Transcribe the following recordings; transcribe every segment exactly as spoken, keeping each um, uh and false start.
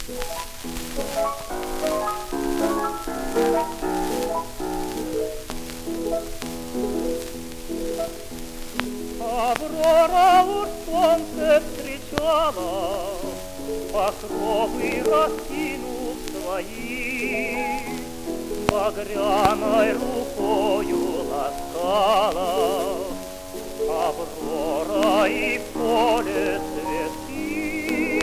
Аврора уж солнце встречала, покровы раскинув свои, багряной рукою ласкала Аврора и в поле цветы.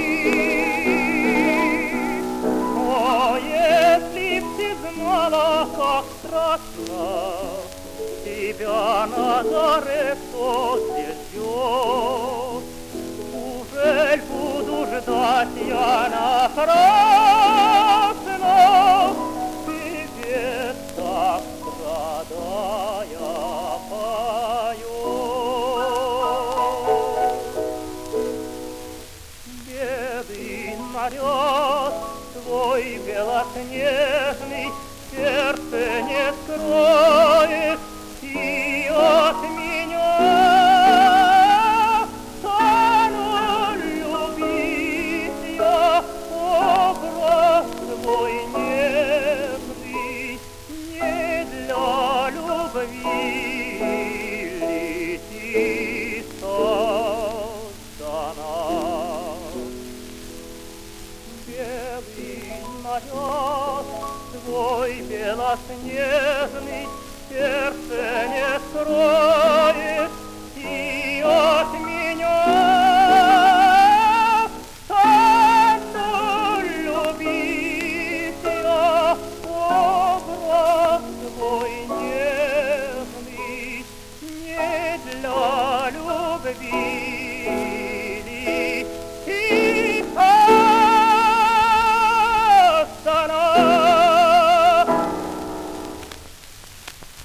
О, если б ты знала, как страшно тебя на заре кто здесь ждет, ужель буду ждать я напрасно, тебе так страдая поет. Бедный наряд твой белоснежный сердце не скроет, и от меня стану любить я образ твой нежный, не для любви ли ты создана. Белый наряд твой белоснежный сердце не скроет, и от меня